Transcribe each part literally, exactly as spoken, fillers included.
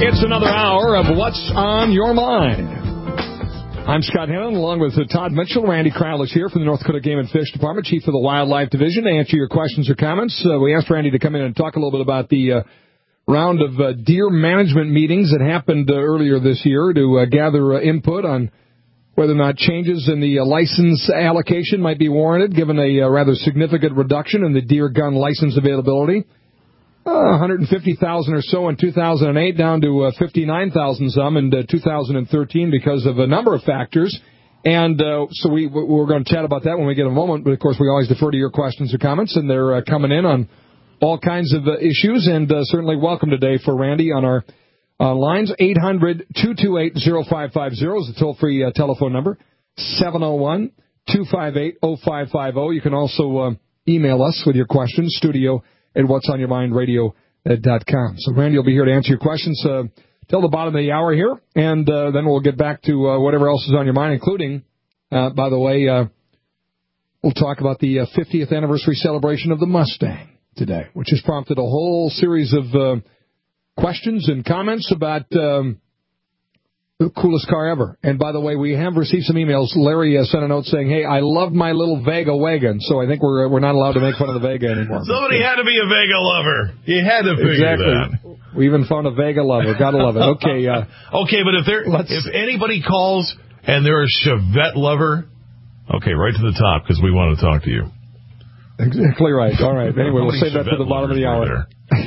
It's another hour of What's on Your Mind. I'm Scott Hannon, along with Todd Mitchell. Randy Crowell is here from the North Dakota Game and Fish Department, Chief of the Wildlife Division, to answer your questions or comments. Uh, we asked Randy to come in and talk a little bit about the uh, round of uh, deer management meetings that happened uh, earlier this year to uh, gather uh, input on whether or not changes in the uh, license allocation might be warranted, given a uh, rather significant reduction in the deer gun license availability. Uh, one hundred fifty thousand or so in two thousand eight, down to uh, fifty-nine thousand some in uh, two thousand thirteen because of a number of factors. And uh, so we, we're going to chat about that when we get a moment. But, of course, we always defer to your questions or comments, and they're uh, coming in on all kinds of uh, issues. And uh, certainly welcome today for Randy on our uh, lines. eight hundred, two two eight, oh five five oh is the toll-free uh, telephone number. seven oh one, two five eight, oh five five oh. You can also uh, email us with your questions, studio at what's on your mind radio dot com. So Randy will be here to answer your questions uh, till the bottom of the hour here, and uh, then we'll get back to uh, whatever else is on your mind, including, uh, by the way, uh, we'll talk about the uh, fiftieth anniversary celebration of the Mustang today, which has prompted a whole series of uh, questions and comments about um, the coolest car ever. And by the way, we have received some emails. Larry uh, sent a note saying, hey, I love my little Vega wagon. So I think we're we're not allowed to make fun of the Vega anymore. Somebody had to be a Vega lover. You had to figure exactly. that. We even found a Vega lover. Gotta love it. Okay. Uh, okay, but if there, if anybody calls and they're a Chevette lover, okay, right to the top because we want to talk to you. Exactly right. All right. Anyway, we'll save that for the bottom of the hour.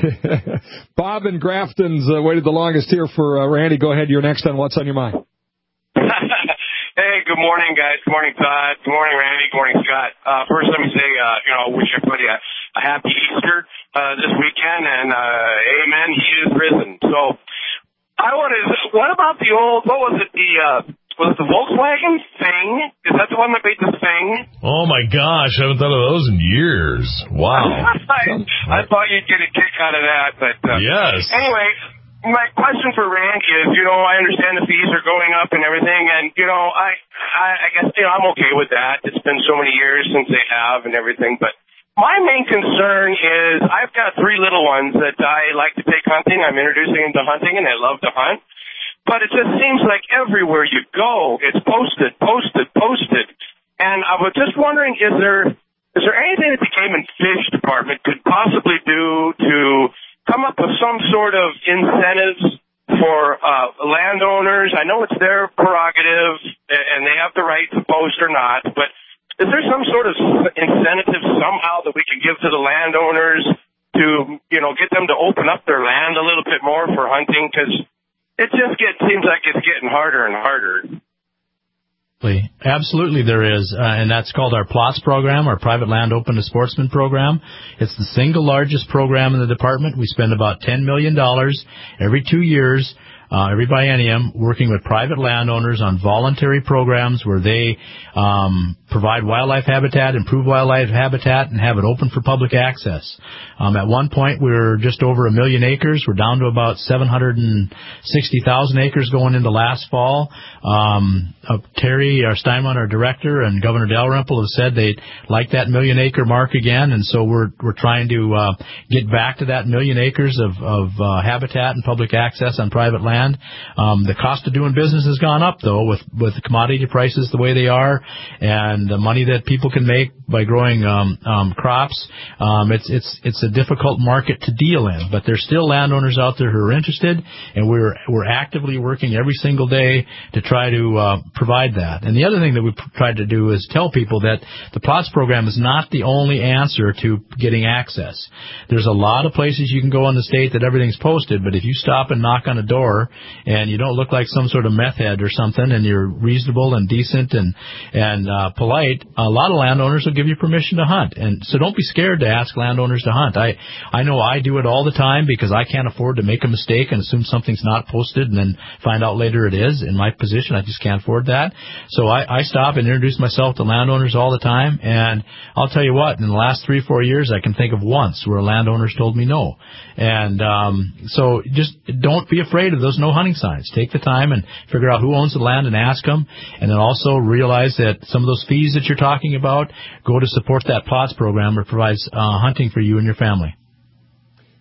Bob in Grafton's uh, waited the longest here for uh, Randy. Go ahead. You're next on What's on Your Mind. Hey, good morning, guys. Good morning, Todd. Good morning, Randy. Good morning, Scott. Uh, first, let me say, uh, you know, wish everybody a, a happy Easter uh, this weekend, and uh, amen, he is risen. So I wanted, what about the old, what was it, the, uh, was it the Volkswagen Thing? Is that the one that made the Thing? Oh, my gosh. I haven't thought of those in years. Wow. I, I thought you'd get a kick out of that. But uh, yes. Anyway, my question for Randy is, you know, I understand the fees are going up and everything, and, you know, I, I, I guess, you know, I'm okay with that. It's been so many years since they have and everything. But my main concern is I've got three little ones that I like to take hunting. I'm introducing them to hunting, and they love to hunt. But it just seems like everywhere you go, it's posted, posted, posted. And I was just wondering, is there is there anything that the Game and Fish Department could possibly do to come up with some sort of incentives for uh, landowners? I know it's their prerogative, and they have the right to post or not, but is there some sort of incentive somehow that we can give to the landowners to, you know, get them to open up their land a little bit more for hunting? Because it just get, seems like it's getting harder and harder. Absolutely there is, uh, and that's called our PLOTS program, our Private Land Open to Sportsmen program. It's the single largest program in the department. We spend about ten million dollars every two years, uh, every biennium, working with private landowners on voluntary programs where they um, provide wildlife habitat, improve wildlife habitat, and have it open for public access. Um, at one point, we were just over a million acres. We're down to about seven hundred sixty thousand acres going into last fall. Um, uh, Terry, our Steinman, our director, and Governor Dalrymple have said they'd like that million acre mark again, and so we're we're trying to uh, get back to that million acres of, of uh, habitat and public access on private land. Um, the cost of doing business has gone up, though, with, with the commodity prices the way they are, and the money that people can make by growing um, um, crops. Um, it's it's it's a difficult market to deal in, but there's still landowners out there who are interested, and we're we're actively working every single day to try to uh, provide that. And the other thing that we've tried to do is tell people that the PLOTS program is not the only answer to getting access. There's a lot of places you can go in the state that everything's posted, but if you stop and knock on a door and you don't look like some sort of meth head or something, and you're reasonable and decent and and uh, polite, a lot of landowners will give you permission to hunt. And so don't be scared to ask landowners to hunt. I I know I do it all the time because I can't afford to make a mistake and assume something's not posted and then find out later it is. In my position, I just can't afford that. So I, I stop and introduce myself to landowners all the time, and I'll tell you what, in the last three, four years, I can think of once where landowners told me no. And um, so just don't be afraid of those no hunting signs. Take the time and figure out who owns the land and ask them, and then also realize that some of those fees that you're talking about go to support that PLOTS program that provides uh, hunting for you and your family.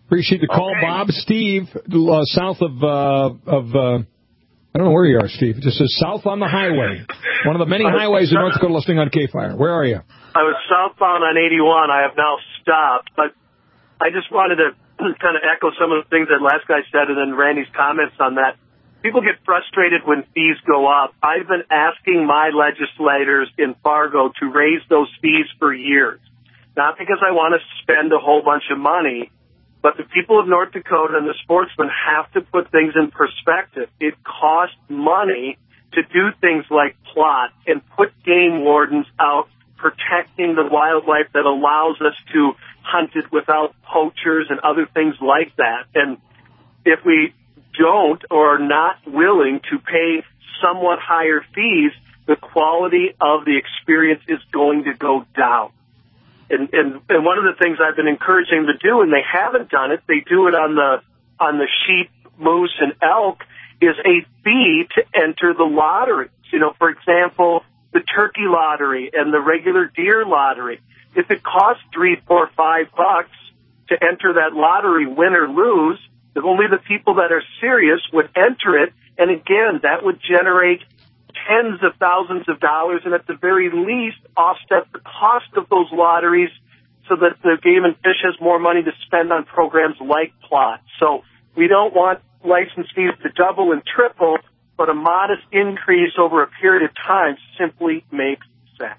Appreciate the call, okay. Bob. Steve, uh, south of, uh, of uh, I don't know where you are, Steve. It just says south on the highway. One of the many highways in North Dakota listening on K-Fire. Where are you? I was southbound on eighty-one. I have now stopped, but I just wanted to kind of echo some of the things that last guy said and then Randy's comments on that. People get frustrated when fees go up. I've been asking my legislators in Fargo to raise those fees for years, not because I want to spend a whole bunch of money, but the people of North Dakota and the sportsmen have to put things in perspective. It costs money to do things like plot and put game wardens out protecting the wildlife that allows us to hunt it without poachers and other things like that. And if we don't or are not willing to pay somewhat higher fees, the quality of the experience is going to go down. And, and, and one of the things I've been encouraging them to do, and they haven't done it, they do it on the on the sheep, moose, and elk, is a fee to enter the lotteries. You know, for example, the turkey lottery and the regular deer lottery. If it costs three, four, five bucks to enter that lottery, win or lose, only the people that are serious would enter it. And again, that would generate tens of thousands of dollars and at the very least offset the cost of those lotteries so that the Game and Fish has more money to spend on programs like Plot. So we don't want license fees to double and triple, but a modest increase over a period of time simply makes sense.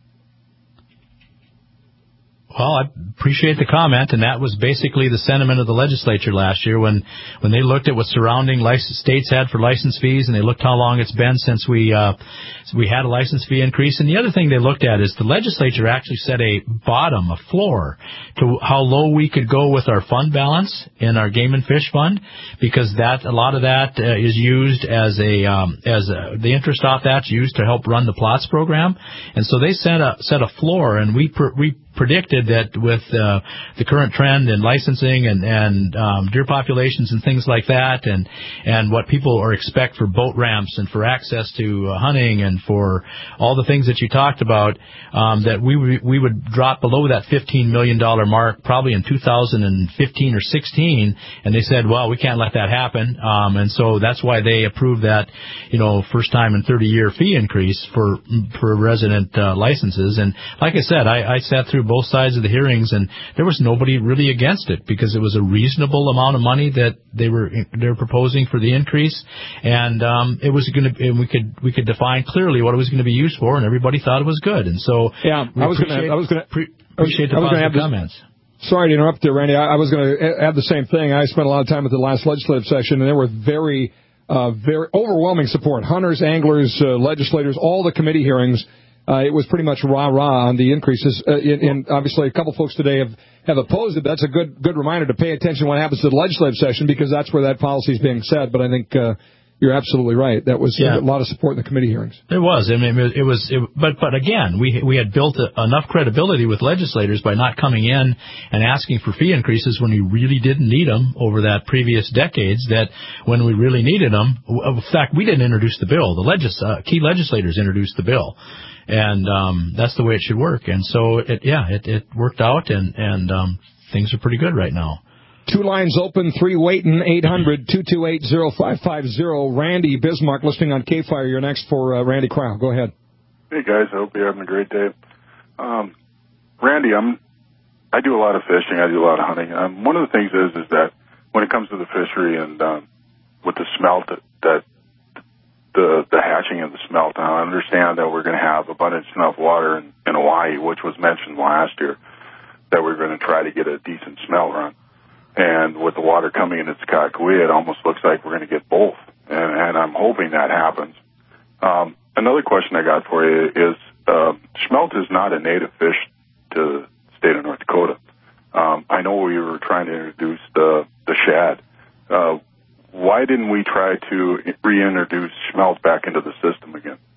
Well, I appreciate the comment, and that was basically the sentiment of the legislature last year when, when they looked at what surrounding license, states had for license fees, and they looked how long it's been since we uh, we had a license fee increase. And the other thing they looked at is the legislature actually set a bottom, a floor, to how low we could go with our fund balance in our Game and Fish Fund, because that a lot of that uh, is used as a um, as a, the interest off that's used to help run the PLOTS program, and so they set a set a floor, and we per, we. predicted that with uh, the current trend in licensing and, and um, deer populations and things like that, and and what people are expect for boat ramps and for access to uh, hunting and for all the things that you talked about, um, that we w- we would drop below that fifteen million dollars mark probably in two thousand fifteen or sixteen, and they said, well, we can't let that happen, um, and so that's why they approved that, you know, first time in thirty year fee increase for for resident uh, licenses. And like I said, I, I sat through both sides of the hearings, and there was nobody really against it because it was a reasonable amount of money that they were they were proposing for the increase, and um, it was going to and we could we could define clearly what it was going to be used for, and everybody thought it was good. And so yeah, I was going to I was going to pre- appreciate the positive comments. Sorry to interrupt there, Randy. I, I was going to add the same thing. I spent a lot of time at the last legislative session, and there were very, uh, very overwhelming support. Hunters, anglers, uh, legislators, all the committee hearings. Uh, it was pretty much rah-rah on the increases. Uh, and, and obviously, a couple folks today have, have opposed it. That's a good good reminder to pay attention to what happens to the legislative session, because that's where that policy is being said. But I think uh, you're absolutely right. That was yeah. a lot of support in the committee hearings. There was. I mean, it was. It, but but again, we we had built a, enough credibility with legislators by not coming in and asking for fee increases when we really didn't need them over that previous decades. That when we really needed them, in fact, we didn't introduce the bill. The legis uh, key legislators introduced the bill. And um, that's the way it should work. And so, it, yeah, it, it worked out, and, and um, things are pretty good right now. Two lines open, three waiting, eight hundred, two two eight, oh five five oh. Randy Bismarck listening on K-Fire. You're next for uh, Randy Crowell. Go ahead. Hey, guys. I hope you're having a great day. Um, Randy, I'm, I do a lot of fishing. I do a lot of hunting. Um, one of the things is is that when it comes to the fishery and um, with the smelt that, that the the hatching of the smelt. Now, I understand that we're going to have abundant enough water in, in Hawaii, which was mentioned last year, that we're going to try to get a decent smelt run. And with the water coming in at Skakawea, it almost looks like we're going to get both. And, and I'm hoping that happens. Um, another question I got for you is, uh, smelt is not a native fish to the state of North Dakota. Um, I know we were trying to introduce the, the shad. Uh, Why didn't we try to reintroduce smelt back into the system again?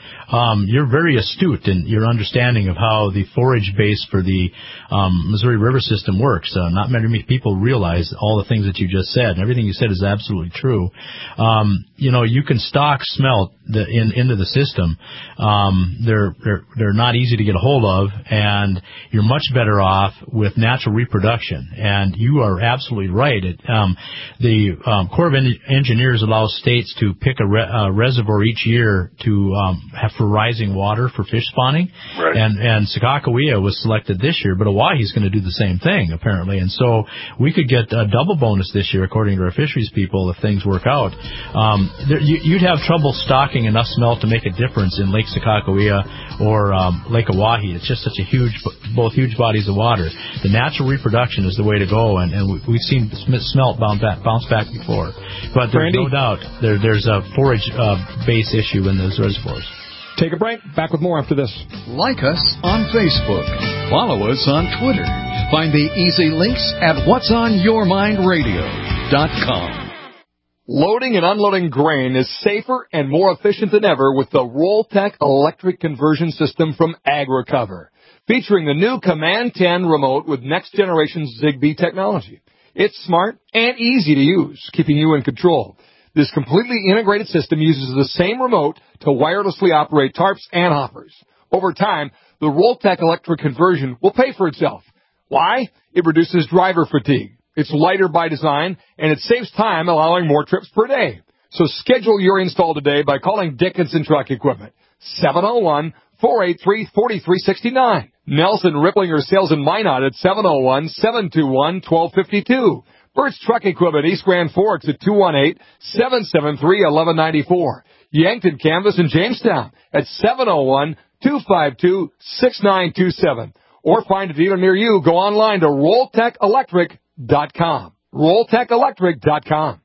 um, you're very astute in your understanding of how the forage base for the um, Missouri River system works. Uh, not many people realize all the things that you just said, and everything you said is absolutely true. Um, you know, you can stock smelt the, in, into the system. Um, they're, they're they're not easy to get a hold of, and you're much better off with natural reproduction. And you are absolutely right. It, um, the um, Corps of En- Engineers allows states to pick a re- uh, reservoir each year to um, have for rising water for fish spawning. Right. And and Sakakawea was selected this year, but Oahu's going to do the same thing apparently. And so we could get a double bonus this year, according to our fisheries people, if things work out. Um, there, you, you'd have trouble stocking enough smelt to make a difference in Lake Sakakawea or um, Lake Oahu. It's just such a huge, both huge bodies of water. The natural reproduction is the way to go, and, and we've seen smelt bounce back, bounce back before. But there's Randy? no doubt there, there's a forage uh, base issue in those reservoirs. Take a break. Back with more after this. Like us on Facebook. Follow us on Twitter. Find the easy links at whats on your mind radio dot com. Loading and unloading grain is safer and more efficient than ever with the Rolltech electric conversion system from AgRecover, featuring the new Command ten remote with next-generation Zigbee technology. It's smart and easy to use, keeping you in control. This completely integrated system uses the same remote to wirelessly operate tarps and hoppers. Over time, the Rolltech electric conversion will pay for itself. Why? It reduces driver fatigue. It's lighter by design, and it saves time, allowing more trips per day. So schedule your install today by calling Dickinson Truck Equipment, seven oh one, four eight three, four three six nine. Nelson Ripplinger Sales in Minot at seven oh one, seven two one, one two five two. Burt's Truck Equipment, East Grand Forks at two one eight, seven seven three, one one nine four. Yankton Canvas in Jamestown at seven oh one, two five two, six nine two seven. Or find a dealer near you. Go online to rolltech electric dot com. rolltech electric dot com.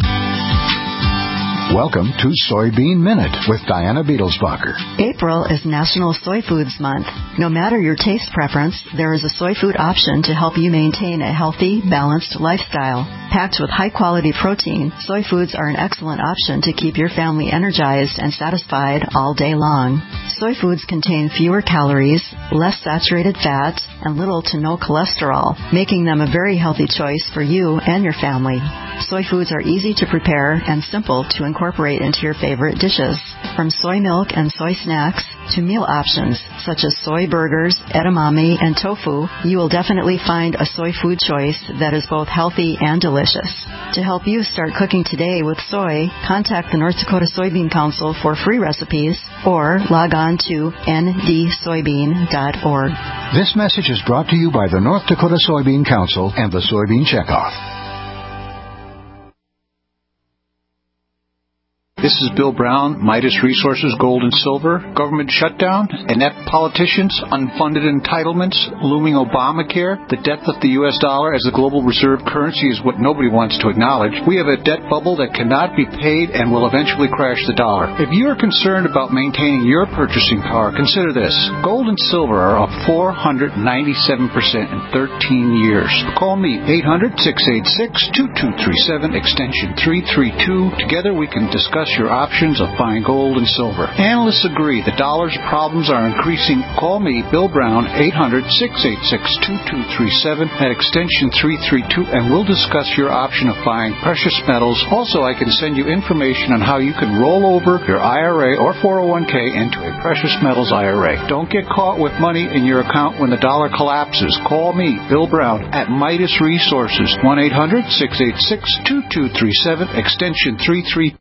Welcome to Soybean Minute with Diana Beetlesbacher. April is National Soy Foods Month. No matter your taste preference, there is a soy food option to help you maintain a healthy, balanced lifestyle. Packed with high-quality protein, soy foods are an excellent option to keep your family energized and satisfied all day long. Soy foods contain fewer calories, less saturated fat, and little to no cholesterol, making them a very healthy choice for you and your family. Soy foods are easy to prepare and simple to incorporate into your favorite dishes. From soy milk and soy snacks to meal options such as soy burgers, edamame, and tofu, you will definitely find a soy food choice that is both healthy and delicious. To help you start cooking today with soy, contact the North Dakota Soybean Council for free recipes or log on to n d soybean dot org. This message is brought to you by the North Dakota Soybean Council and the Soybean Checkoff. This is Bill Brown, Midas Resources, Gold and Silver, government shutdown, inept politicians, unfunded entitlements, looming Obamacare, the death of the U S dollar as the global reserve currency is what nobody wants to acknowledge. We have a debt bubble that cannot be paid and will eventually crash the dollar. If you are concerned about maintaining your purchasing power, consider this. Gold and silver are up four hundred ninety-seven percent in thirteen years. Call me, eight hundred, six eight six, two two three seven, extension three three two. Together we can discuss your options of buying gold and silver. Analysts agree the dollar's problems are increasing. Call me, Bill Brown, eight hundred, six eight six, two two three seven at extension three three two, and we'll discuss your option of buying precious metals. Also, I can send you information on how you can roll over your I R A or four oh one k into a precious metals I R A. Don't get caught with money in your account when the dollar collapses. Call me, Bill Brown, at Midas Resources, one eight hundred, six eight six, two two three seven, extension three three two.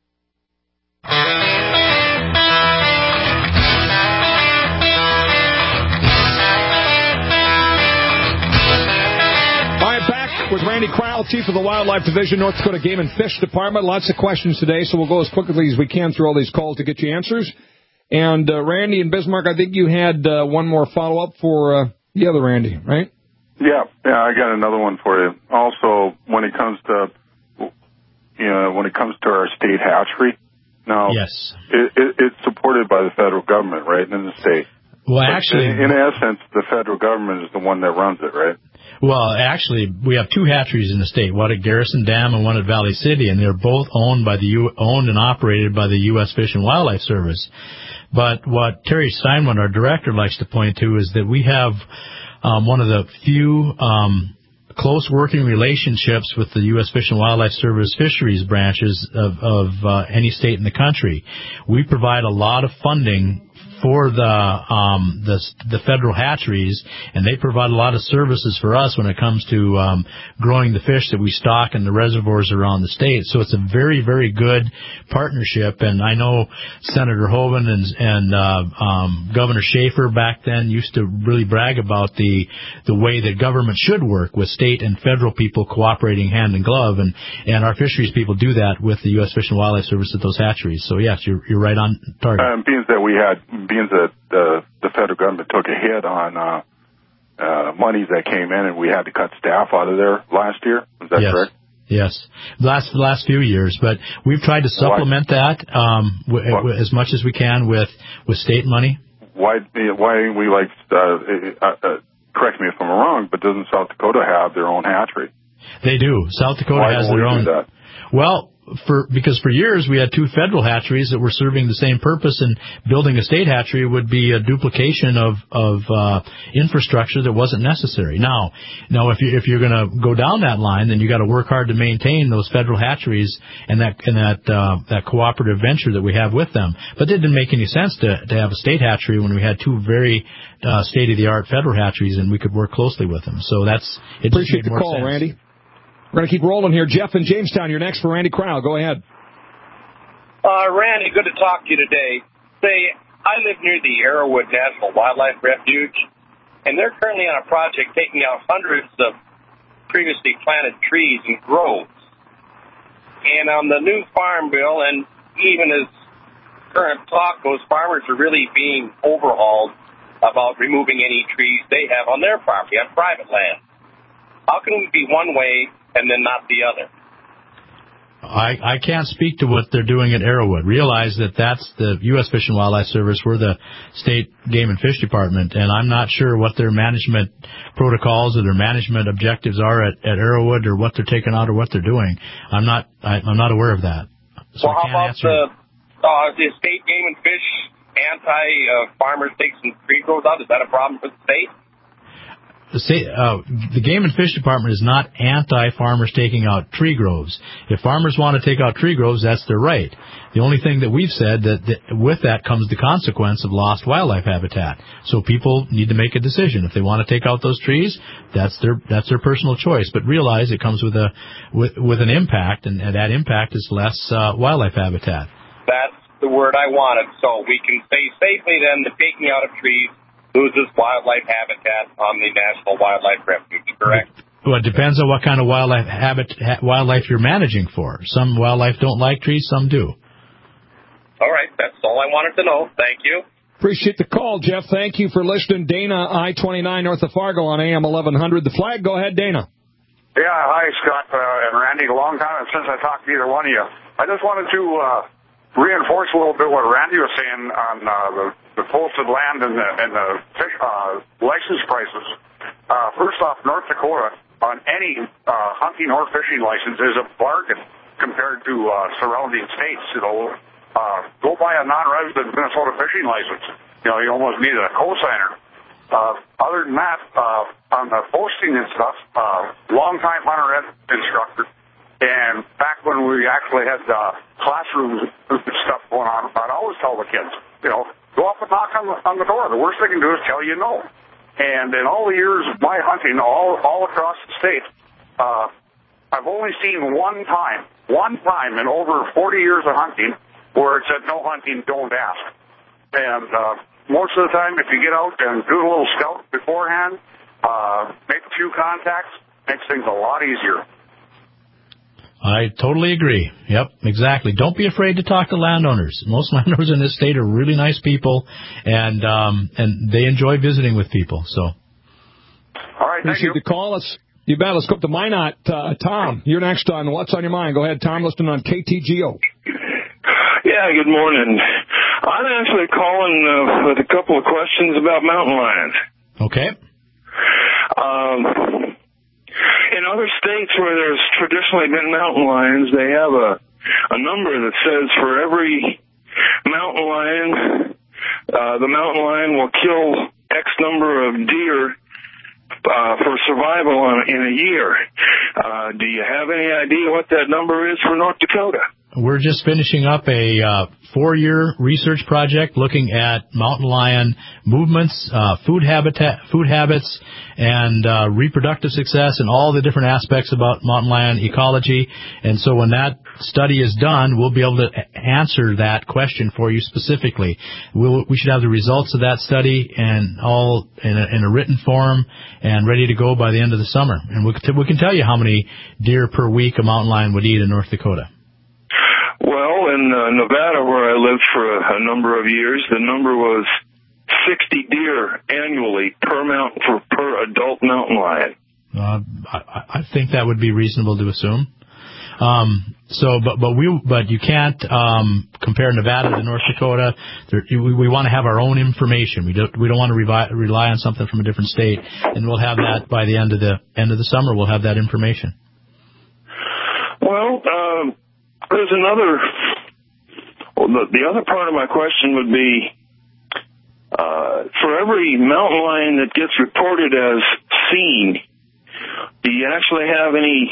With Randy Crowell, Chief of the Wildlife Division, North Dakota Game and Fish Department. Lots of questions today, so we'll go as quickly as we can through all these calls to get you answers. And uh, Randy and Bismarck, I think you had uh, one more follow-up for uh, the other Randy, right? Yeah, yeah, I got another one for you. Also, when it comes to, you know, when it comes to our state hatchery, now, yes, it, it, it's supported by the federal government, right, in the state. Well, but actually, in, in essence, the federal government is the one that runs it, right? Well, actually, we have two hatcheries in the state, one at Garrison Dam and one at Valley City, and they're both owned by the U- owned and operated by the U S Fish and Wildlife Service. But what Terry Steinman, our director, likes to point to is that we have um, one of the few um, close working relationships with the U S Fish and Wildlife Service fisheries branches of, of uh, any state in the country. We provide a lot of funding for the um the the federal hatcheries, and they provide a lot of services for us when it comes to um growing the fish that we stock in the reservoirs around the state. So it's a very, very good partnership, and I know Senator Hoeven and and uh, um Governor Schaefer back then used to really brag about the the way that government should work, with state and federal people cooperating hand in glove, and and our fisheries people do that with the U S Fish and Wildlife Service at those hatcheries. So yes, you're you're right on target. Um, being that we had being that uh, the federal government took a hit on uh, uh, monies that came in, and we had to cut staff out of there last year. Is that yes. correct? Yes, the last the last few years, but we've tried to supplement why? that um, w- w- as much as we can with, with state money. Why why ain't we like? Uh, uh, uh, correct me if I'm wrong, but doesn't South Dakota have their own hatchery? They do. South Dakota why has don't their we own. Do that? Well. For, because for years we had two federal hatcheries that were serving the same purpose, and building a state hatchery would be a duplication of, of uh, infrastructure that wasn't necessary. Now, now if you if you're going to go down that line, then you got to work hard to maintain those federal hatcheries and that and that uh, that cooperative venture that we have with them. But it didn't make any sense to to have a state hatchery when we had two very uh, state of the art federal hatcheries, and we could work closely with them. So that's it. Appreciate just made the more call, sense. Randy. We're going to keep rolling here. Jeff in Jamestown, you're next for Randy Crowell. Go ahead. Uh, Randy, good to talk to you today. Say, I live near the Arrowwood National Wildlife Refuge, and they're currently on a project taking out hundreds of previously planted trees and groves. And on the new farm bill, and even as current talk goes, farmers are really being overhauled about removing any trees they have on their property, on private land. How can we be one way and then not the other? I, I can't speak to what they're doing at Arrowwood. Realize that that's the U S Fish and Wildlife Service. We're the state game and fish department, and I'm not sure what their management protocols or their management objectives are at, at Arrowwood, or what they're taking out or what they're doing. I'm not I, I'm not aware of that. So well, I how can't about answer. the, uh, the state game and fish anti-farmers uh, take some tree grows out? Is that a problem for the state? The, state, uh, the Game and Fish Department is not anti-farmers taking out tree groves. If farmers want to take out tree groves, that's their right. The only thing that we've said that, that with that comes the consequence of lost wildlife habitat. So people need to make a decision. If they want to take out those trees, that's their that's their personal choice. But realize it comes with a with, with an impact, and, and that impact is less uh, wildlife habitat. That's the word I wanted. So we can say safely then the taking out of trees loses wildlife habitat on the National Wildlife Refuge, correct? Well, it depends on what kind of wildlife habit, wildlife you're managing for. Some wildlife don't like trees, some do. All right, that's all I wanted to know. Thank you. Appreciate the call, Jeff. Thank you for listening. Dana, I twenty-nine north of Fargo on A M eleven hundred. The Flag, go ahead, Dana. Yeah, hi, Scott uh, and Randy. A long time since I talked to either one of you. I just wanted to uh, reinforce a little bit what Randy was saying on uh, the, the posted land and the, and the fish, uh, license prices. Uh, first off, North Dakota, on any uh, hunting or fishing license, is a bargain compared to uh, surrounding states. You know, uh, go buy a non-resident Minnesota fishing license. You know, you almost need a cosigner. Uh, other than that, uh, on the posting and stuff, uh, long-time hunter ed instructor. And back when we actually had uh, classrooms and stuff going on, I'd always tell the kids, you know, go up and knock on the, on the door. The worst they can do is tell you no. And in all the years of my hunting, all all across the state, uh, I've only seen one time, one time in over forty years of hunting where it said no hunting, don't ask. And uh, most of the time, if you get out and do a little scout beforehand, uh, make a few contacts, makes things a lot easier. I totally agree. Yep, exactly. Don't be afraid to talk to landowners. Most landowners in this state are really nice people, and um, and they enjoy visiting with people. So, all right, thank appreciate you. the call. Let's you bet. Let's go up to Minot. Uh, Tom, you're next on What's on Your Mind. Go ahead, Tom. Listening on K T G O. Yeah, good morning. I'm actually calling uh, with a couple of questions about mountain lions. Okay. Um. other states where there's traditionally been mountain lions, they have a, a number that says for every mountain lion, uh, the mountain lion will kill X number of deer uh, for survival on, in a year. Uh, do you have any idea what that number is for North Dakota? We're just finishing up a uh, four-year research project looking at mountain lion movements, uh, food habitat, food habits, and uh, reproductive success, and all the different aspects about mountain lion ecology. And so when that study is done, we'll be able to answer that question for you specifically. We'll, we should have the results of that study and all in a, in a written form and ready to go by the end of the summer. And we can, we can tell you how many deer per week a mountain lion would eat in North Dakota. Well, in uh, Nevada, where I lived for a, a number of years, the number was sixty deer annually per mount for per adult mountain lion. Uh, I, I think that would be reasonable to assume. Um, so, but but we but you can't um, compare Nevada to North Dakota. There, we, we want to have our own information. We don't we don't want to revi- rely on something from a different state, and we'll have that by the end of the end of the summer. We'll have that information. Well. Um, There's another, well, the, the other part of my question would be, uh, for every mountain lion that gets reported as seen, do you actually have any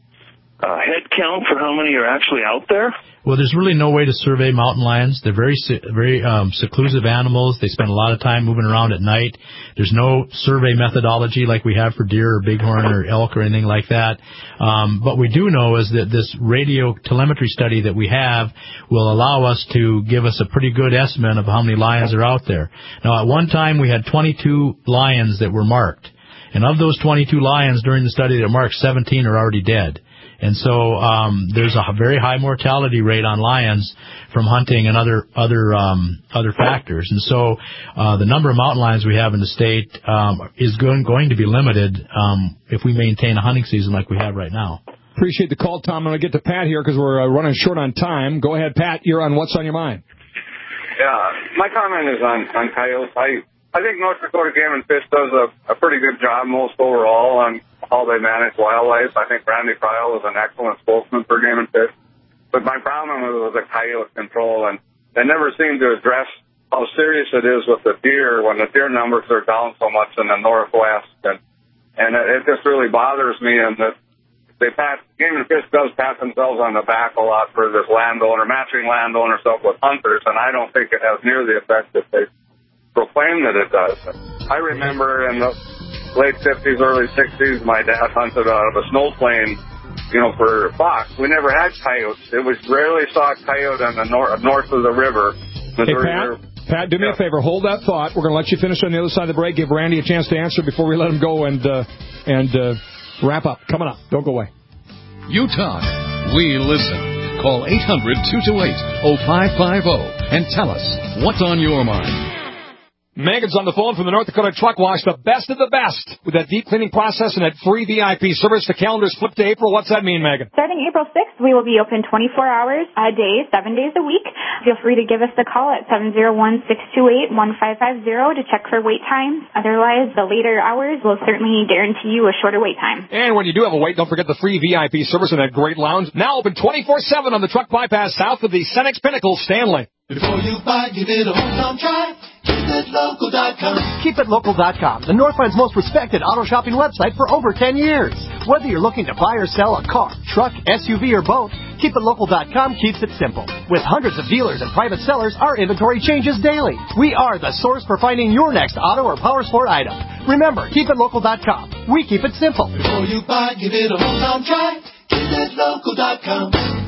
uh, head count for how many are actually out there? Well, there's really no way to survey mountain lions. They're very, very um, seclusive animals. They spend a lot of time moving around at night. There's no survey methodology like we have for deer or bighorn or elk or anything like that. Um, but we do know is that this radio telemetry study that we have will allow us to give us a pretty good estimate of how many lions are out there. Now, at one time, we had twenty-two lions that were marked. And of those twenty-two lions during the study that are marked, seventeen are already dead. And so um, there's a very high mortality rate on lions from hunting and other other um, other factors. And so uh, the number of mountain lions we have in the state um, is going, going to be limited um, if we maintain a hunting season like we have right now. Appreciate the call, Tom. I'm going to get to Pat here because we're uh, running short on time. Go ahead, Pat. You're on What's on Your Mind. Yeah, my comment is on, on coyotes. I, I think North Dakota Game and Fish does a, a pretty good job most overall on how they manage wildlife. I think Randy Kyle is an excellent spokesman for Game and Fish. But my problem was the coyote control, and they never seem to address how serious it is with the deer when the deer numbers are down so much in the Northwest. And, and it, it just really bothers me in that they pat, Game and Fish does pat themselves on the back a lot for this landowner, matching landowner stuff with hunters, and I don't think it has near the effect that they proclaim that it does. I remember in the late fifties, early sixties, my dad hunted out of a snow plane, you know, for fox. We never had coyotes. It was rarely saw a coyote on the nor- north of the river. Missouri hey, Pat, River. Pat, do me yeah. a favor. Hold that thought. We're going to let you finish on the other side of the break. Give Randy a chance to answer before we let him go and uh, and uh, wrap up. Coming up. Don't go away. You talk. We listen. Call eight hundred, two two eight, oh five five oh and tell us what's on your mind. Megan's on the phone from the North Dakota Truck Wash, the best of the best, with that deep cleaning process and that free V I P service. The calendar's flipped to April. What's that mean, Megan? Starting April sixth, we will be open twenty-four hours a day, seven days a week. Feel free to give us a call at seven oh one, six two eight, one five five oh to check for wait times. Otherwise, the later hours will certainly guarantee you a shorter wait time. And when you do have a wait, don't forget the free V I P service and that great lounge. Now open twenty-four seven on the Truck Bypass south of the Cenex Pinnacle, Stanley. Before you buy, give it a home try. keep it local dot com. keep it local dot com, the Northland's most respected auto shopping website for over ten years. Whether you're looking to buy or sell a car, truck, S U V, or boat, keep it local dot com keeps it simple. With hundreds of dealers and private sellers, our inventory changes daily. We are the source for finding your next auto or power sport item. Remember, keep it local dot com. We keep it simple. Before you buy, give it a hometown try. keep it local dot com.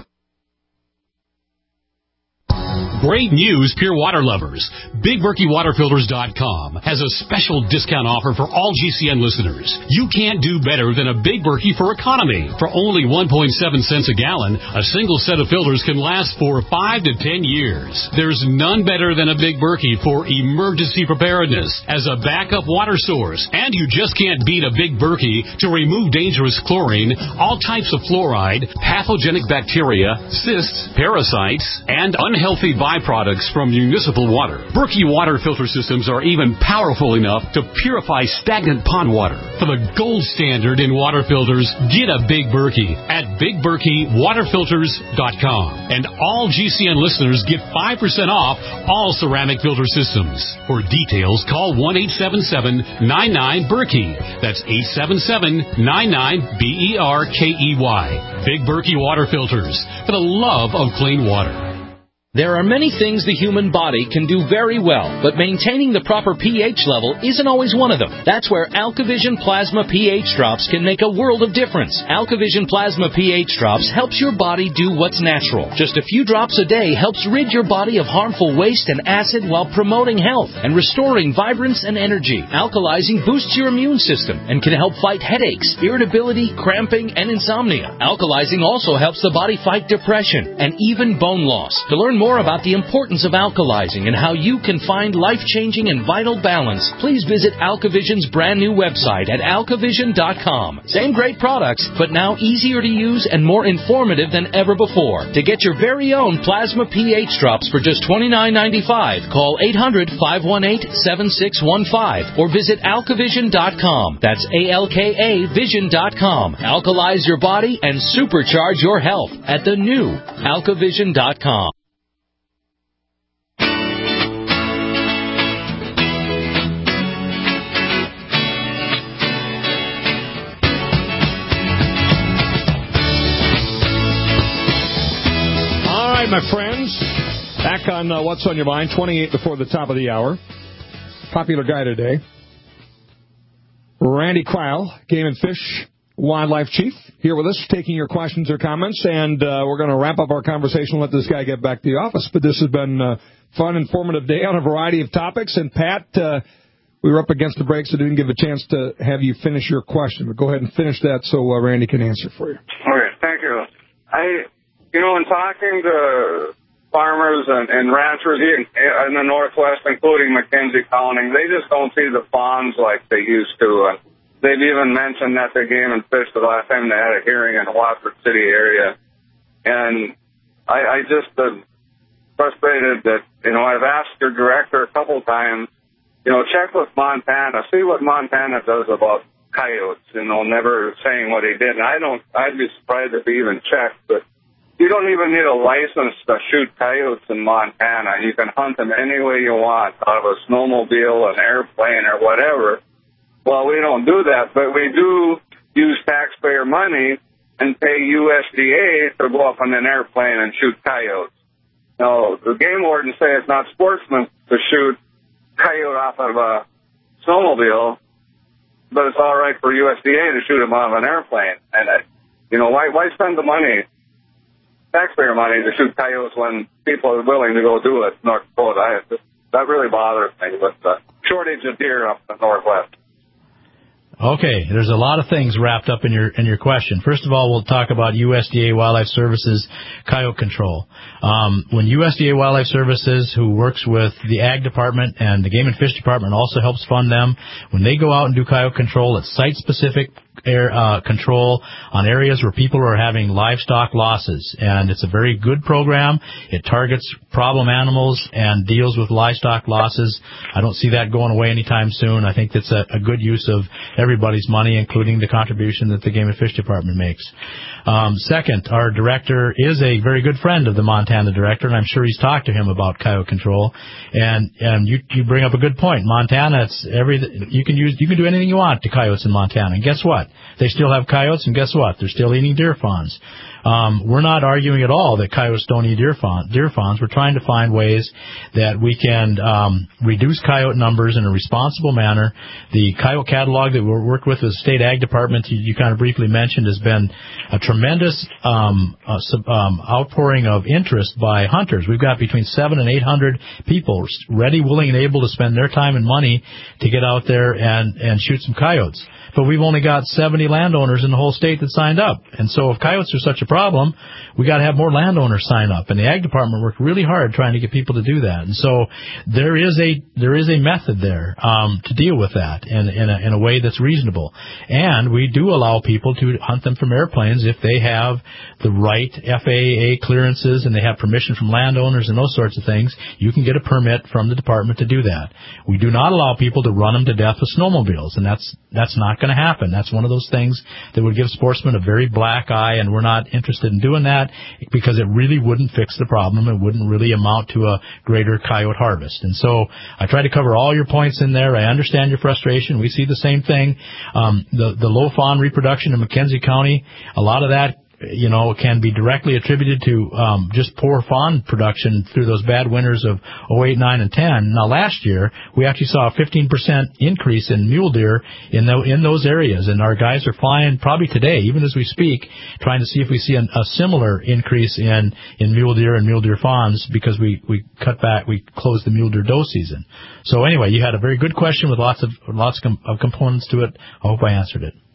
Great news, Pure Water lovers. Big Berkey Water Filters dot com has a special discount offer for all G C N listeners. You can't do better than a Big Berkey for economy. For only one point seven cents a gallon, a single set of filters can last for five to ten years. There's none better than a Big Berkey for emergency preparedness as a backup water source. And you just can't beat a Big Berkey to remove dangerous chlorine, all types of fluoride, pathogenic bacteria, cysts, parasites, and unhealthy viruses byproducts from municipal water. Berkey water filter systems are even powerful enough to purify stagnant pond water. For the gold standard in water filters, get a Big Berkey at big berkey water filters dot com. And all G C N listeners get five percent off all ceramic filter systems. For details, call one eight seven seven nine nine Berkey. That's eight seven seven nine nine B E R K E Y. Big Berkey water filters, for the love of clean water. There are many things the human body can do very well, but maintaining the proper pH level isn't always one of them. That's where AlkaVision Plasma pH Drops can make a world of difference. AlkaVision Plasma pH Drops helps your body do what's natural. Just a few drops a day helps rid your body of harmful waste and acid while promoting health and restoring vibrance and energy. Alkalizing boosts your immune system and can help fight headaches, irritability, cramping, and insomnia. Alkalizing also helps the body fight depression and even bone loss. To learn more more about the importance of alkalizing and how you can find life-changing and vital balance, please visit AlkaVision's brand new website at alka vision dot com. Same great products, but now easier to use and more informative than ever before. To get your very own Plasma pH Drops for just twenty-nine ninety-five, call eight hundred, five one eight, seven six one five or visit alka vision dot com. That's A L K A vision dot com. Alkalize your body and supercharge your health at the new alka vision dot com. My friends, back on uh, What's on Your Mind, twenty-eight before the top of the hour. Popular guy today, Randy Cryle, Game and Fish Wildlife Chief, here with us, taking your questions or comments, and uh, we're going to wrap up our conversation and let this guy get back to the office. But this has been a fun, informative day on a variety of topics, and Pat, uh, we were up against the break, so didn't give a chance to have you finish your question. But go ahead and finish that so uh, Randy can answer for you. Okay, thank you. I... You know, in talking to farmers and, and ranchers in the Northwest, including McKenzie County, they just don't see the ponds like they used to. And they've even mentioned that the Game and Fish the last time they had a hearing in the Watford City area. And I, I just am frustrated that, you know, I've asked your director a couple times, you know, check with Montana, see what Montana does about coyotes, you know, never saying what he did. And I don't, I'd be surprised if he even checked, but you don't even need a license to shoot coyotes in Montana. You can hunt them any way you want, out of a snowmobile, an airplane, or whatever. Well, we don't do that, but we do use taxpayer money and pay U S D A to go up on an airplane and shoot coyotes. Now, the game wardens say it's not sportsman to shoot coyote off of a snowmobile, but it's all right for U S D A to shoot them off an airplane. And, uh, you know, why, why spend the money, taxpayer money, to shoot coyotes when people are willing to go do it in North Dakota? I, that really bothers me with the shortage of deer up in the Northwest. Okay, there's a lot of things wrapped up in your in your question. First of all, we'll talk about U S D A Wildlife Services coyote control. Um, when U S D A Wildlife Services, who works with the Ag Department and the Game and Fish Department, also helps fund them, when they go out and do coyote control, it's site-specific air, uh, control on areas where people are having livestock losses. And it's a very good program. It targets problem animals and deals with livestock losses. I don't see that going away anytime soon. I think that's a, a good use of everybody's money, including the contribution that the Game and Fish Department makes. Um, second, our director is a very good friend of the Montana director, and I'm sure he's talked to him about coyote control. And and you you bring up a good point. Montana, it's every you can use you can do anything you want to coyotes in Montana. And guess what? They still have coyotes, and guess what? They're still eating deer fawns. Um, we're not arguing at all that coyotes don't eat deer, fawn, deer fawns. We're trying to find ways that we can um, reduce coyote numbers in a responsible manner. The coyote catalog that we're working with the State Ag Department, you, you kind of briefly mentioned, has been a tremendous um, uh, sub, um, outpouring of interest by hunters. We've got between seven and eight hundred people ready, willing, and able to spend their time and money to get out there and, and shoot some coyotes. But we've only got seventy landowners in the whole state that signed up. And so if coyotes are such a problem, we got to have more landowners sign up. And the Ag Department worked really hard trying to get people to do that. And so there is a there is a method there um, to deal with that in in a, in a way that's reasonable. And we do allow people to hunt them from airplanes if they have the right F A A clearances and they have permission from landowners and those sorts of things. You can get a permit from the department to do that. We do not allow people to run them to death with snowmobiles, and that's that's not going to happen. That's one of those things that would give sportsmen a very black eye, and we're not interested in doing that because it really wouldn't fix the problem. It wouldn't really amount to a greater coyote harvest. And so I try to cover all your points in there. I understand your frustration. We see the same thing. Um, the, the low fawn reproduction in McKenzie County, a lot of that, you know, can be directly attributed to um, just poor fawn production through those bad winters of oh eight, nine, and ten. Now, last year, we actually saw a fifteen percent increase in mule deer in, the, in those areas, and our guys are flying probably today, even as we speak, trying to see if we see an, a similar increase in, in mule deer and mule deer fawns because we, we cut back, we closed the mule deer doe season. So anyway, you had a very good question with lots of lots of components to it. I hope I answered it.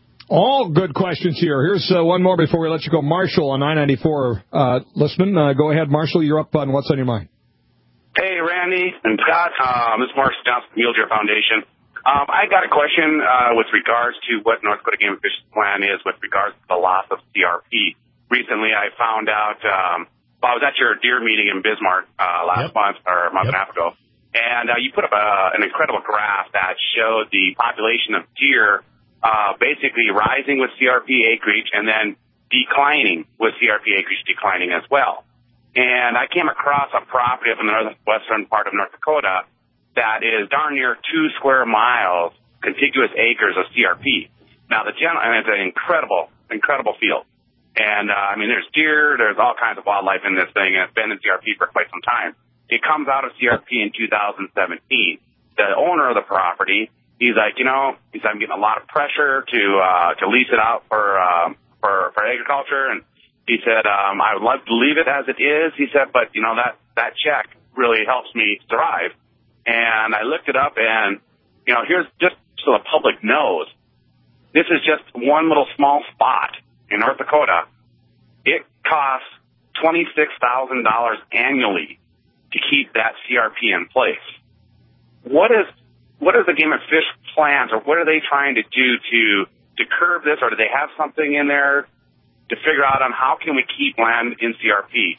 All good questions here. Here's uh, one more before we let you go. Marshall on nine ninety-four, uh, listening. Uh, go ahead, Marshall. You're up on What's on Your Mind. Hey, Randy and Scott. Um, this is Marshall Johnson, Mule Deer Foundation. Um, I got a question uh, with regards to what North Dakota Game and Fish's plan is with regards to the loss of C R P. Recently, I found out, um, well, I was at your deer meeting in Bismarck uh, last yep. month, or a month yep. and a half ago, and uh, you put up a, an incredible graph that showed the population of deer Uh, basically rising with C R P acreage and then declining with C R P acreage declining as well. And I came across a property up in the northwestern part of North Dakota that is darn near two square miles, contiguous acres of C R P. Now, the gen- and it's an incredible, incredible field. And, uh, I mean, there's deer, there's all kinds of wildlife in this thing, and it's been in C R P for quite some time. It comes out of C R P in two thousand seventeen. The owner of the property, he's like, you know, he's I'm getting a lot of pressure to uh, to lease it out for um, for for agriculture, and he said um, I would love to leave it as it is. He said, but you know that that check really helps me thrive. And I looked it up, and you know, here's just so the public knows, this is just one little small spot in North Dakota. It costs twenty-six thousand dollars annually to keep that C R P in place. What is What is the Game and Fish plans, or what are they trying to do to to curb this, or do they have something in there to figure out on how can we keep land in C R P?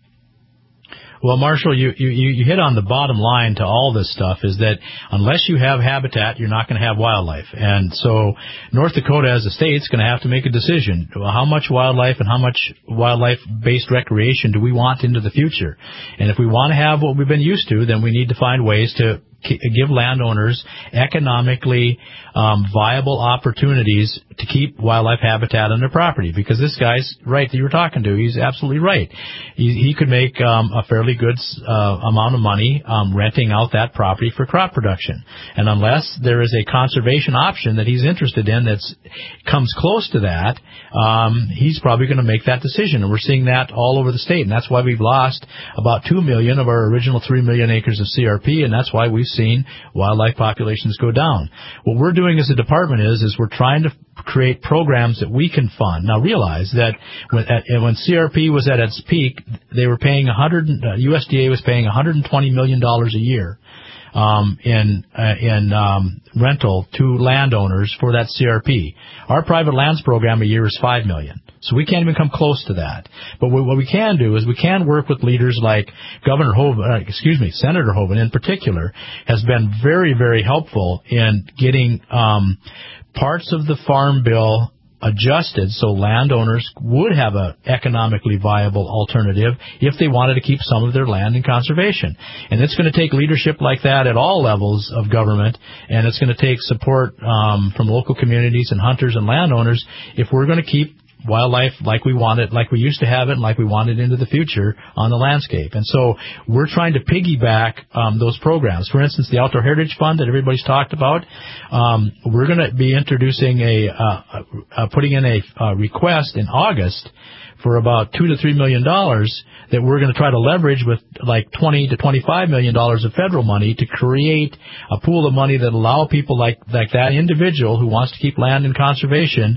Well, Marshall, you, you, you hit on the bottom line to all this stuff is that unless you have habitat, you're not going to have wildlife. And so North Dakota as a state is going to have to make a decision. How much wildlife and how much wildlife-based recreation do we want into the future? And if we want to have what we've been used to, then we need to find ways to give landowners economically um, viable opportunities to keep wildlife habitat on their property. Because this guy's right that you were talking to, he's absolutely right. He, he could make um, a fairly good uh, amount of money um, renting out that property for crop production. And unless there is a conservation option that he's interested in that comes close to that, um, he's probably going to make that decision. And we're seeing that all over the state. And that's why we've lost about two million of our original three million acres of C R P, and that's why we've seen wildlife populations go down. What we're doing as a department is, is we're trying to create programs that we can fund. Now realize that when, at, when C R P was at its peak, they were paying one hundred, uh, U S D A was paying one hundred twenty million dollars a year um, in uh, in um, rental to landowners for that C R P. Our private lands program a year is five million dollars. So we can't even come close to that. But what we can do is we can work with leaders like Governor Hoeven, uh, excuse me, Senator Hoeven in particular, has been very, very helpful in getting um, parts of the Farm Bill adjusted so landowners would have an economically viable alternative if they wanted to keep some of their land in conservation. And it's going to take leadership like that at all levels of government, and it's going to take support um, from local communities and hunters and landowners if we're going to keep wildlife like we want it, like we used to have it, and like we want it into the future on the landscape. And so we're trying to piggyback um, those programs. For instance, the Outdoor Heritage Fund that everybody's talked about, um, we're going to be introducing a, uh, uh, putting in a uh, request in August for about two to three million dollars that we're going to try to leverage with like twenty to twenty-five million dollars of federal money to create a pool of money that allow people like like that individual who wants to keep land in conservation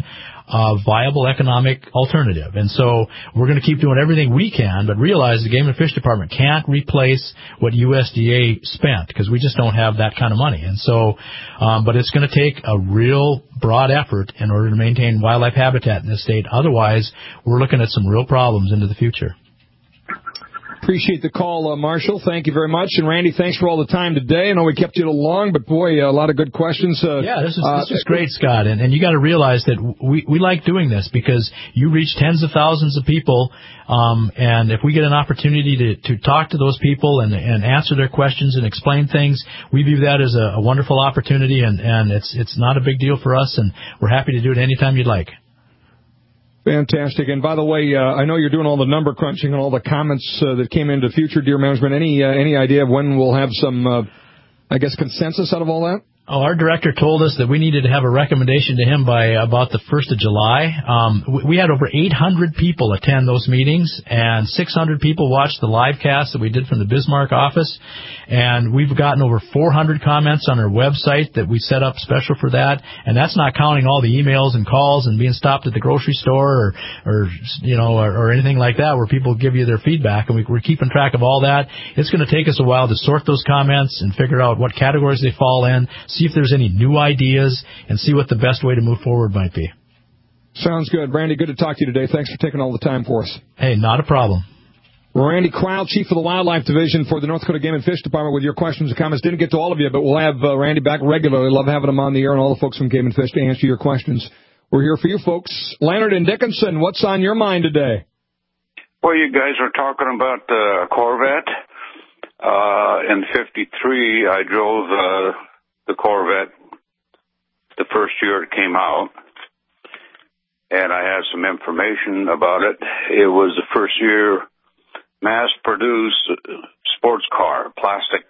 uh, viable economic alternative. And so we're going to keep doing everything we can, but realize the Game and Fish Department can't replace what U S D A spent because we just don't have that kind of money. And so, um, but it's going to take a real broad effort in order to maintain wildlife habitat in this state. Otherwise, we're looking at some real problems into the future. Appreciate the call, uh, Marshall. Thank you very much. And, Randy, thanks for all the time today. I know we kept you a little long, but, boy, a lot of good questions. Uh, yeah, this is, uh, this is great, Scott. And, and you got to realize that we, we like doing this because you reach tens of thousands of people, um, and if we get an opportunity to, to talk to those people and, and answer their questions and explain things, we view that as a, a wonderful opportunity, and, and it's, it's not a big deal for us, and we're happy to do it anytime you'd like. Fantastic. And by the way, uh, I know you're doing all the number crunching and all the comments uh, that came into future deer management. Any uh, any idea of when we'll have some, uh, I guess, consensus out of all that? Oh, our director told us that we needed to have a recommendation to him by about the first of July. Um, we had over eight hundred people attend those meetings, and six hundred people watched the live cast that we did from the Bismarck office. And we've gotten over four hundred comments on our website that we set up special for that. And that's not counting all the emails and calls and being stopped at the grocery store or, or you know, or, or anything like that where people give you their feedback. And we, we're keeping track of all that. It's going to take us a while to sort those comments and figure out what categories they fall in, see if there's any new ideas, and see what the best way to move forward might be. Sounds good. Randy, good to talk to you today. Thanks for taking all the time for us. Hey, not a problem. Randy Crowell, Chief of the Wildlife Division for the North Dakota Game and Fish Department with your questions and comments. Didn't get to all of you, but we'll have uh, Randy back regularly. Love having him on the air and all the folks from Game and Fish to answer your questions. We're here for you folks. Leonard and Dickinson, what's on your mind today? Well, you guys are talking about the Corvette. Uh, in fifty-three, I drove uh, the Corvette the first year it came out, and I have some information about it. It was the first year mass-produced sports car, plastic.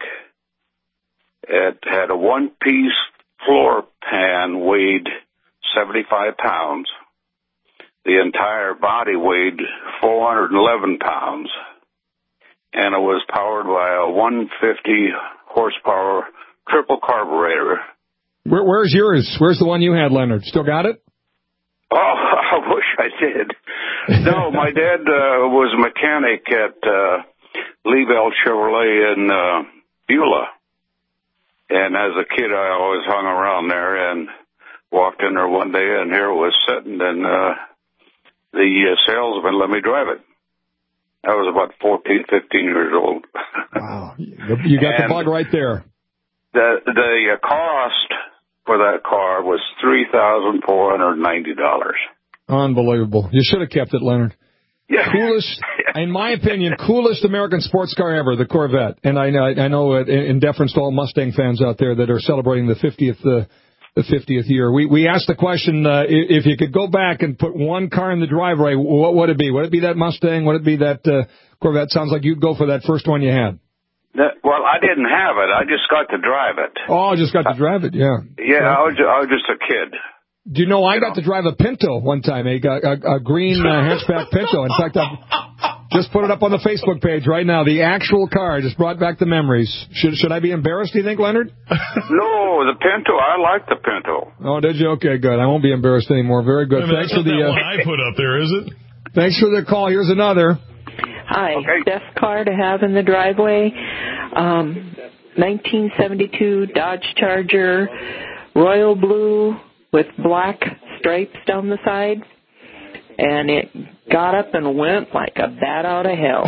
It had a one-piece floor pan, weighed seventy-five pounds. The entire body weighed four hundred eleven pounds, and it was powered by a one hundred fifty horsepower triple carburetor. Where, where's yours? Where's the one you had, Leonard? Still got it? Oh, I wish I did. No, my dad uh, was a mechanic at uh, Leavell Chevrolet in uh, Beulah. And as a kid, I always hung around there and walked in there one day, and here it was sitting, and uh, the uh, salesman let me drive it. I was about fourteen, fifteen years old. Wow. You got the bug right there. The, the cost for that car was three thousand four hundred ninety dollars. Unbelievable. You should have kept it, Leonard. Yeah. Coolest, in my opinion, coolest American sports car ever, the Corvette. And I know, I know, in deference to all Mustang fans out there that are celebrating the fiftieth, uh, the fiftieth year. We we asked the question: uh, if you could go back and put one car in the driveway, what would it be? Would it be that Mustang? Would it be that uh, Corvette? Sounds like you'd go for that first one you had. That, well, I didn't have it. I just got to drive it. Oh, just got to drive it. Yeah. Yeah, I was I was just a kid. Do you know I got to drive a Pinto one time, a, a, a green uh, hatchback Pinto. In fact, I just put it up on the Facebook page right now. The actual car just brought back the memories. Should should I be embarrassed, do you think, Leonard? No, the Pinto. I like the Pinto. Oh, did you? Okay, good. I won't be embarrassed anymore. Very good. I mean, Thanks that's for the. Not Uh, that one I put up there, is it? Thanks for the call. Here's another. Hi, okay. Best car to have in the driveway. Um, nineteen seventy-two Dodge Charger, royal blue with black stripes down the side, and it got up and went like a bat out of hell.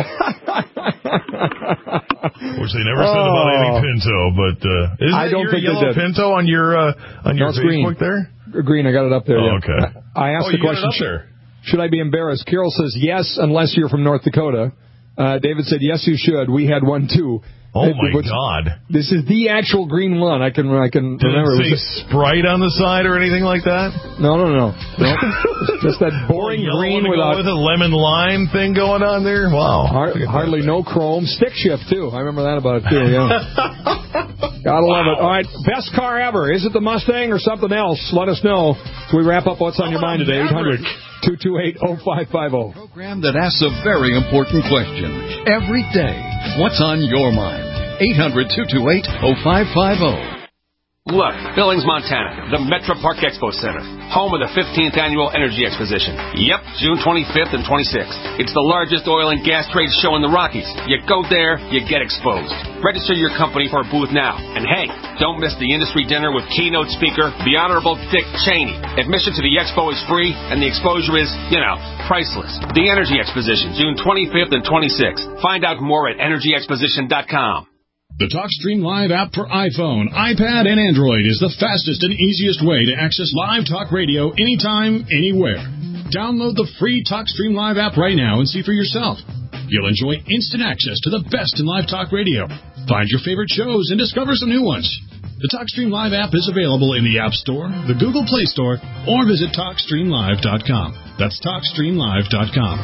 Which they never said about any Pinto, but uh, isn't I don't your think yellow they did. Pinto on your uh, on No, your it's Facebook green. there? Green, I got it up there. Oh, yeah. okay. I asked oh, the you question. Got it up there. Should I be embarrassed? Carol says yes, unless you're from North Dakota. Uh, David said yes, you should. We had one too. Oh Hey, my what's- God! This is the actual green one. I can I can Did remember. it say Was it- Sprite on the side or anything like that? No, no, no. no. Just that boring Yellow green one to go without with a lemon lime thing going on there. Wow! har- hardly no chrome. Stick shift too. I remember that about it too. Yeah. Gotta love it. All right, best car ever. Is it the Mustang or something else? Let us know. So we wrap up what's on your mind today. eight hundred two two eight oh five five oh. Program that asks a very important question every day. What's on your mind? eight hundred two two eight oh five five oh. Look, Billings, Montana, the Metro Park Expo Center, home of the fifteenth Annual Energy Exposition. Yep, June twenty-fifth and twenty-sixth. It's the largest oil and gas trade show in the Rockies. You go there, you get exposed. Register your company for a booth now. And hey, don't miss the industry dinner with keynote speaker, the Honorable Dick Cheney. Admission to the expo is free, and the exposure is, you know, priceless. The Energy Exposition, June twenty-fifth and twenty-sixth. Find out more at energy exposition dot com. The TalkStream Live app for iPhone, iPad, and Android is the fastest and easiest way to access live talk radio anytime, anywhere. Download the free TalkStream Live app right now and see for yourself. You'll enjoy instant access to the best in live talk radio. Find your favorite shows and discover some new ones. The TalkStream Live app is available in the App Store, the Google Play Store, or visit talk stream live dot com. That's talk stream live dot com.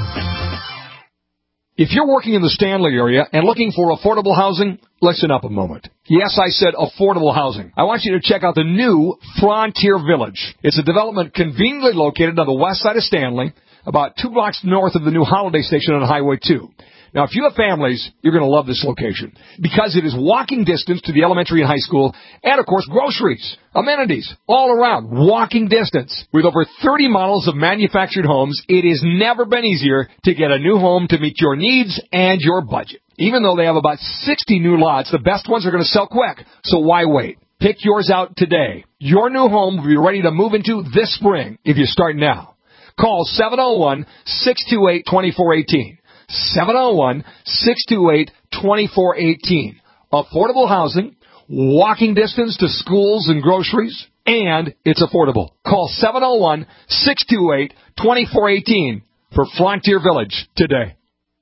If you're working in the Stanley area and looking for affordable housing, listen up a moment. Yes, I said affordable housing. I want you to check out the new Frontier Village. It's a development conveniently located on the west side of Stanley, about two blocks north of the new Holiday Station on Highway two. Now, if you have families, you're going to love this location because it is walking distance to the elementary and high school and, of course, groceries, amenities, all around, walking distance. With over thirty models of manufactured homes, it has never been easier to get a new home to meet your needs and your budget. Even though they have about sixty new lots, the best ones are going to sell quick, so why wait? Pick yours out today. Your new home will be ready to move into this spring if you start now. Call seven oh one, six two eight, two four one eight. seven oh one, six two eight, two four one eight. Affordable housing, walking distance to schools and groceries, and it's affordable. Call seven oh one, six two eight, two four one eight for Frontier Village today.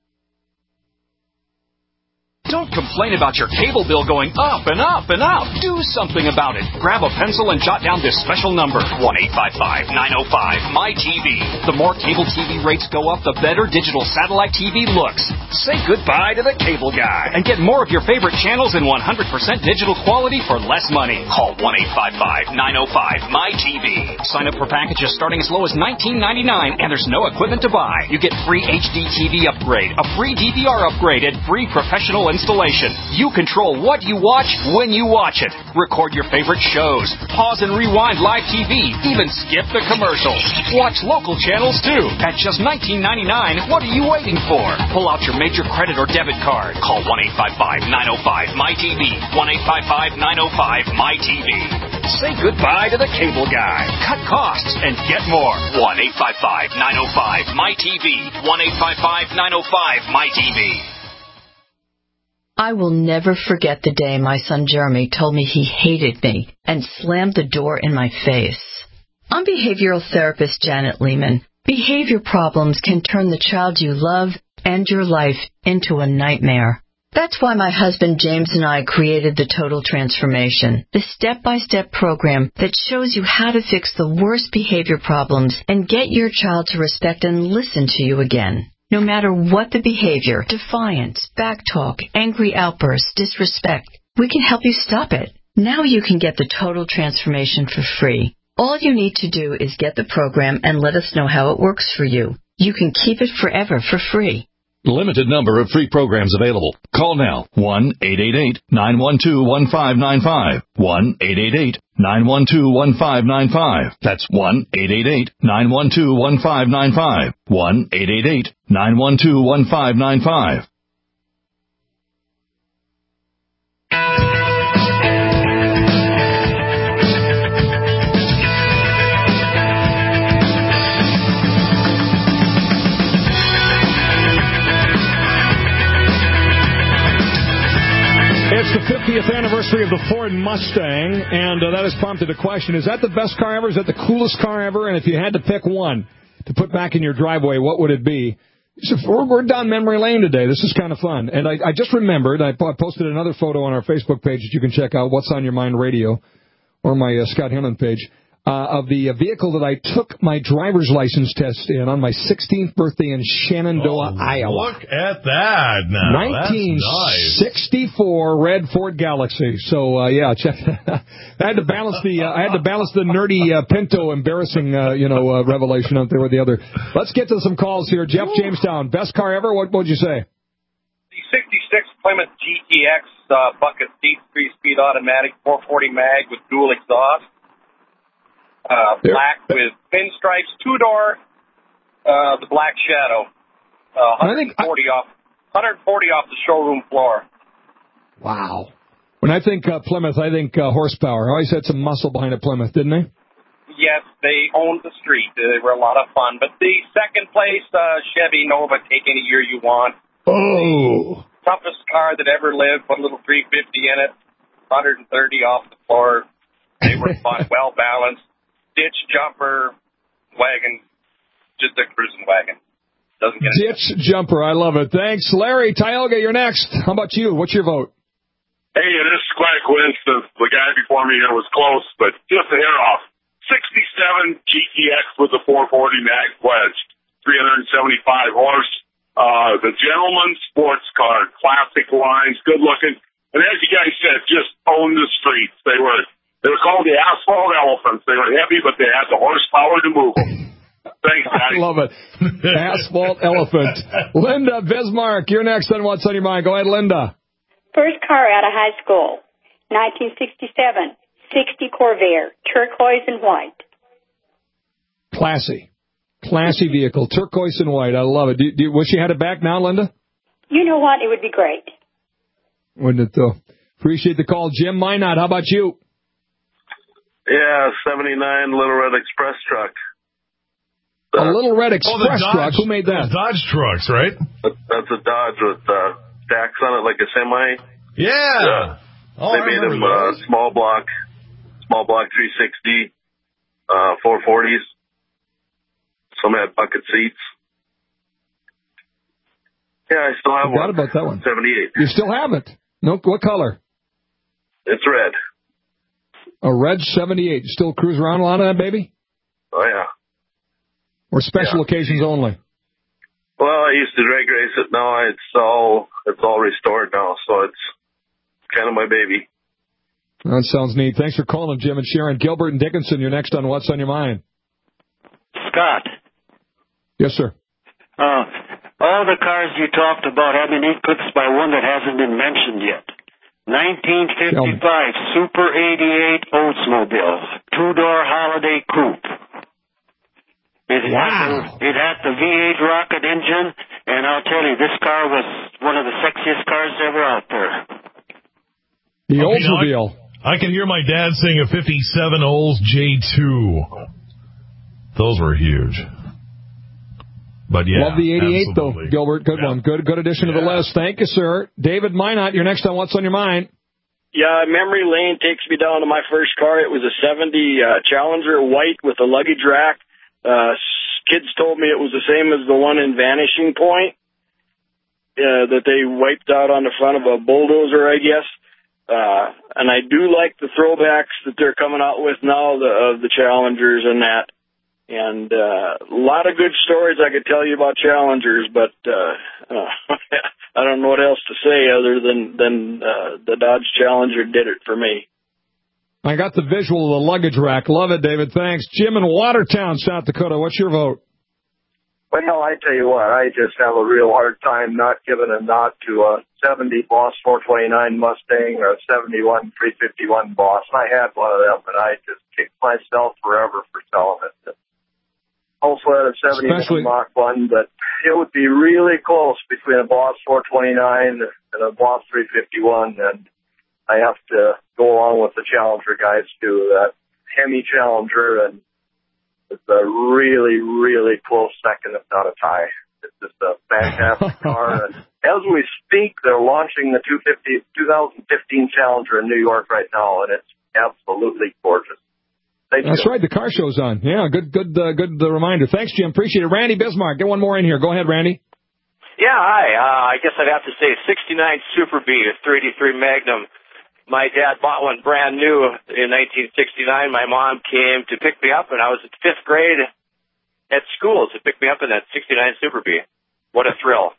Don't complain about your cable bill going up and up and up. Do something about it. Grab a pencil and jot down this special number, one eight five five, nine oh five, M Y T V. The more cable T V rates go up, the better digital satellite T V looks. Say goodbye to the cable guy and get more of your favorite channels in one hundred percent digital quality for less money. Call one eight five five, nine oh five, M Y T V. Sign up for packages starting as low as nineteen ninety-nine, and there's no equipment to buy. You get free H D T V upgrade, a free D V R upgrade, and free professional installation. You control what you watch when you watch it. Record your favorite shows. Pause and rewind live T V. Even skip the commercials. Watch local channels too. At just nineteen ninety-nine, what are you waiting for? Pull out your major credit or debit card. Call one eight five five, nine oh five, M Y T V. one eight five five, nine oh five, M Y T V. Say goodbye to the cable guy. Cut costs and get more. one eight five five, nine oh five, M Y T V. one eight five five, nine oh five, M Y T V. I will never forget the day my son Jeremy told me he hated me and slammed the door in my face. I'm behavioral therapist Janet Lehman. Behavior problems can turn the child you love and your life into a nightmare. That's why my husband James and I created the Total Transformation, the step-by-step program that shows you how to fix the worst behavior problems and get your child to respect and listen to you again. No matter what the behavior, defiance, backtalk, angry outbursts, disrespect, we can help you stop it. Now you can get the Total Transformation for free. All you need to do is get the program and let us know how it works for you. You can keep it forever for free. Limited number of free programs available. Call now, one eight eight eight, nine one two, one five nine five, one eight eight eight, nine one two, one five nine five. That's one eight eight eight, nine one two, one five nine five, one eight eight eight, nine one two, one five nine five. It's the fiftieth anniversary of the Ford Mustang, and uh, that has prompted a question. Is that the best car ever? Is that the coolest car ever? And if you had to pick one to put back in your driveway, what would it be? So we're, we're down memory lane today. This is kind of fun. And I, I just remembered, I posted another photo on our Facebook page that you can check out, What's on Your Mind Radio, or my uh, Scott Hannon page. Uh, of the uh, vehicle that I took my driver's license test in on my sixteenth birthday in Shenandoah, oh, Iowa. Look at that now. nineteen sixty-four Red Ford Galaxy. So uh, yeah, check. I had to balance the uh, I had to balance the nerdy uh, Pinto embarrassing uh, you know uh, revelation out there with the other. Let's get to some calls here. Jeff Jamestown, best car ever. What would you say? The sixty-six Plymouth G T X uh, bucket seats, three-speed automatic, four forty mag with dual exhaust. Uh, black with pinstripes, two-door, uh, the Black Shadow. Uh, one forty I... off, one forty off the showroom floor. Wow. When I think uh, Plymouth, I think uh, horsepower. Always had some muscle behind a Plymouth, didn't they? Yes, they owned the street. They were a lot of fun. But the second place, uh, Chevy Nova, take any year you want. Oh. Toughest car that ever lived, put a little three fifty in it, one thirty off the floor. They were fun, well balanced. Ditch, jumper, wagon, just a cruising wagon. Doesn't get Ditch, it. Jumper, I love it. Thanks. Larry, Tioga, you're next. How about you? What's your vote? Hey, this is quite a coincidence. The guy before me here was close, but just a hair off. sixty-seven G T X with the four forty mag pledged, three seventy-five horse. Uh, the gentleman sports car, classic lines, good looking. And as you guys said, just owned the streets. They were they were called the asphalt elephants. They were heavy, but they had the horsepower to move them. Thanks, guys. I love it. Asphalt elephant. Linda Bismarck, you're next on What's on Your Mind. Go ahead, Linda. First car out of high school, nineteen sixty-seven, sixty Corvair, turquoise and white. Classy. Classy vehicle, turquoise and white. I love it. Do, do, wish you had it back now, Linda? You know what? It would be great. Wouldn't it, though? Appreciate the call. Jim Minot, how about you? Yeah, seventy-nine Little Red Express truck. A Little Red Express oh, Dodge, truck? Who made that? Dodge trucks, right? That's a Dodge with uh, stacks on it like a semi. Yeah. yeah. Oh, they made them uh, small block, small block three sixty, uh, four forties. Some had bucket seats. Yeah, I still have Forgot one. about that one. seventy-eight. You still have it? No, what color? It's red. A red seventy-eight. You still cruise around a lot of that, baby? Oh, yeah. Or special yeah. occasions only? Well, I used to drag race it. Now it's all it's all restored now, so it's kind of my baby. That sounds neat. Thanks for calling, Jim and Sharon. Gilbert and Dickinson, you're next on What's on Your Mind. Scott. Yes, sir. Uh, all the cars you talked about have been eclipsed by one that hasn't been mentioned yet. nineteen fifty-five Super eighty-eight Oldsmobile, two-door Holiday Coupe. It, wow. had the, it had the V eight rocket engine, and I'll tell you, this car was one of the sexiest cars ever out there. The okay, Oldsmobile. I, I can hear my dad saying a fifty-seven Olds J two. Those were huge. But yeah, love the eighty-eight absolutely. though, Gilbert. Good yeah. one. Good, good addition yeah. to the list. Thank you, sir. David Minot, you're next on What's on Your Mind. Yeah, memory lane takes me down to my first car. It was a seventy uh, Challenger, white with a luggage rack. Uh, kids told me it was the same as the one in Vanishing Point uh, that they wiped out on the front of a bulldozer, I guess. Uh, and I do like the throwbacks that they're coming out with now, the, of the Challengers and that. And uh, a lot of good stories I could tell you about Challengers, but uh, uh, I don't know what else to say other than, than uh, the Dodge Challenger did it for me. I got the visual of the luggage rack. Love it, David. Thanks. Jim in Watertown, South Dakota. What's your vote? Well, I tell you what, I just have a real hard time not giving a nod to a seventy Boss four twenty-nine Mustang or a seventy-one three fifty-one Boss. I had one of them, and I just kicked myself forever for selling it. Also had a seventy-one Mach one, but it would be really close between a Boss four twenty-nine and a Boss three fifty-one, and I have to go along with the Challenger guys too. That Hemi Challenger, and it's a really, really close second, if not a tie. It's just a fantastic car. And as we speak, they're launching the two thousand fifteen Challenger in New York right now, and it's absolutely gorgeous. Thank That's you. right. The car show's on. Yeah, good, good, uh, good uh, reminder. Thanks, Jim. Appreciate it. Randy Bismarck, get one more in here. Go ahead, Randy. Yeah, hi. Uh, I guess I'd have to say sixty-nine Super B, a three eighty-three Magnum. My dad bought one brand new in nineteen sixty-nine. My mom came to pick me up, and I was at fifth grade at school to pick me up in that sixty-nine Super B. What a thrill.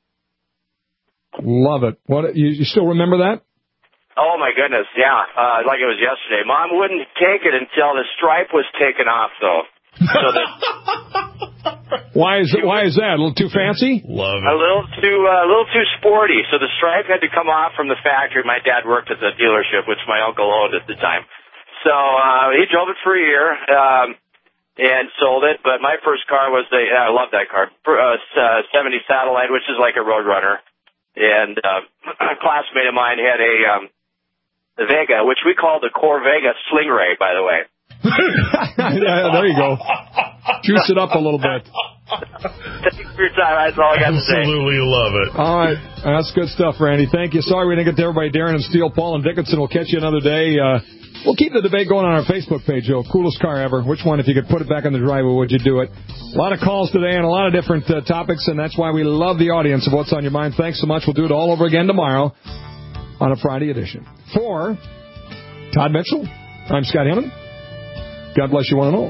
Love it. What you, you still remember that? Oh, my goodness, yeah, uh, like it was yesterday. Mom wouldn't take it until the stripe was taken off, though. So that Why is it, why is that? A little too fancy? Love A little too uh, a little too sporty. So the stripe had to come off from the factory. My dad worked at the dealership, which my uncle owned at the time. So uh, he drove it for a year um, and sold it. But my first car was the I love that car, uh, seventy Satellite, which is like a Roadrunner. And uh, a classmate of mine had a um, the Vega, which we call the Core Vega Sling Ray, by the way. Yeah, there you go. Juice it up a little bit. Thanks for your time. That's all I got to say. Absolutely love it. All right. That's good stuff, Randy. Thank you. Sorry we didn't get to everybody. Darren and Steele, Paul and Dickinson will catch you another day. Uh, we'll keep the debate going on our Facebook page, Joe. Coolest car ever. Which one, if you could put it back in the driveway, would you do it? A lot of calls today and a lot of different uh, topics, and that's why we love the audience of What's on Your Mind. Thanks so much. We'll do it all over again tomorrow on a Friday edition. For Todd Mitchell, I'm Scott Hammond. God bless you one and all.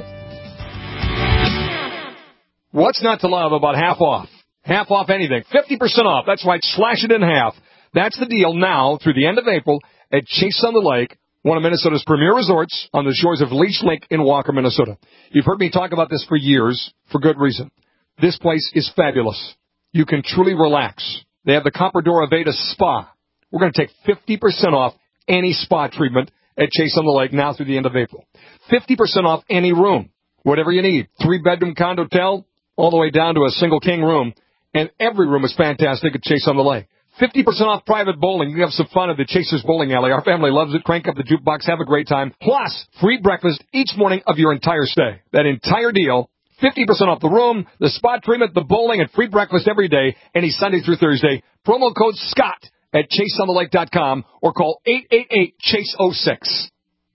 What's not to love about half off? Half off anything. fifty percent off. That's right. Slash it in half. That's the deal now through the end of April at Chase on the Lake, one of Minnesota's premier resorts on the shores of Leech Lake in Walker, Minnesota. You've heard me talk about this for years, for good reason. This place is fabulous. You can truly relax. They have the Comprador Aveda Spa. We're going to take fifty percent off any spa treatment at Chase on the Lake now through the end of April. fifty percent off any room, whatever you need. Three-bedroom condotel, all the way down to a single king room. And every room is fantastic at Chase on the Lake. fifty percent off private bowling. You can have some fun at the Chasers Bowling Alley. Our family loves it. Crank up the jukebox. Have a great time. Plus, free breakfast each morning of your entire stay. That entire deal, fifty percent off the room, the spa treatment, the bowling, and free breakfast every day, any Sunday through Thursday. Promo code SCOTT at chase on the lake dot com or call eight eight eight, chase oh six.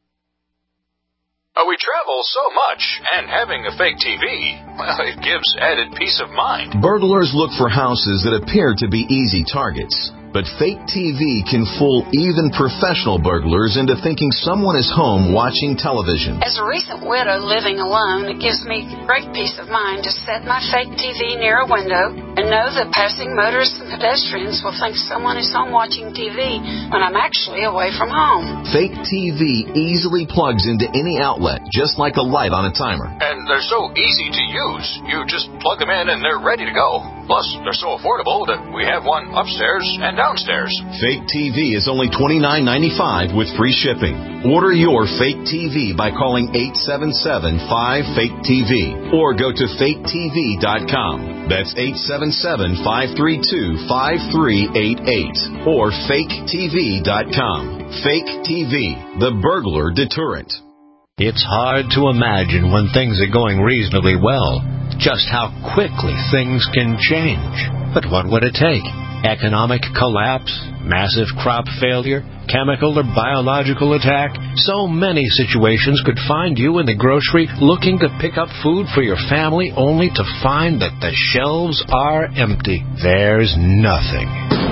Uh, we travel so much, and having a fake T V, well, it gives added peace of mind. Burglars look for houses that appear to be easy targets. But fake T V can fool even professional burglars into thinking someone is home watching television. As a recent widow living alone, it gives me great peace of mind to set my fake T V near a window and know that passing motorists and pedestrians will think someone is home watching T V when I'm actually away from home. Fake T V easily plugs into any outlet, just like a light on a timer. And they're so easy to use. You just plug them in and they're ready to go. Plus, they're so affordable that we have one upstairs and downstairs. Fake T V is only twenty-nine ninety-five with free shipping. Order your fake T V by calling eight seven seven, five, fake T V or go to fake T V dot com. That's eight seven seven, five three two, five three eight eight or fake T V dot com. Fake T V, the burglar deterrent. It's hard to imagine when things are going reasonably well, just how quickly things can change. But what would it take? Economic collapse, massive crop failure, chemical or biological attack? So many situations could find you in the grocery looking to pick up food for your family only to find that the shelves are empty. There's nothing.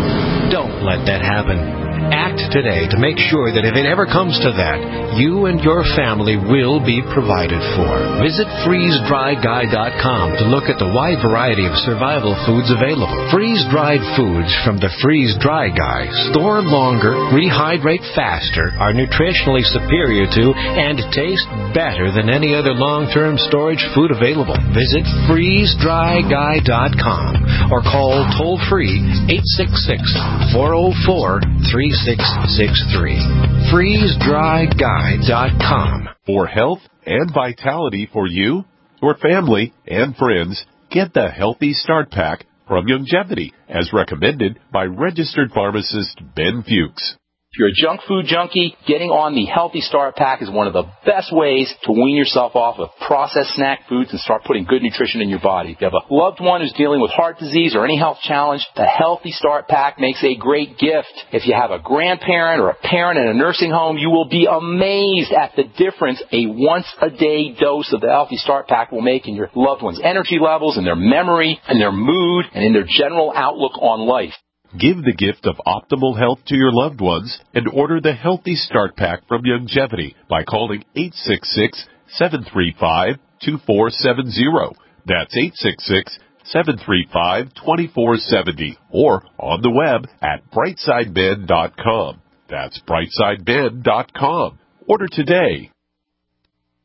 Don't let that happen. Act today to make sure that if it ever comes to that, you and your family will be provided for. Visit freeze dry guy dot com to look at the wide variety of survival foods available. Freeze-dried foods from the Freeze Dry Guy store longer, rehydrate faster, are nutritionally superior to, and taste better than any other long-term storage food available. Visit freeze dry guy dot com or call toll-free eight six six, four oh four, three six six three. freeze dry guy dot com. For health and vitality for you, your family, and friends, get the Healthy Start Pack from Youngevity, as recommended by registered pharmacist Ben Fuchs. If you're a junk food junkie, getting on the Healthy Start Pack is one of the best ways to wean yourself off of processed snack foods and start putting good nutrition in your body. If you have a loved one who's dealing with heart disease or any health challenge, the Healthy Start Pack makes a great gift. If you have a grandparent or a parent in a nursing home, you will be amazed at the difference a once-a-day dose of the Healthy Start Pack will make in your loved one's energy levels, in their memory, in their mood, and in their general outlook on life. Give the gift of optimal health to your loved ones and order the Healthy Start Pack from Youngevity by calling eight six six, seven three five, two four seven zero. That's eight six six, seven three five, two four seven zero or on the web at brightside ben dot com. That's brightside ben dot com. Order today.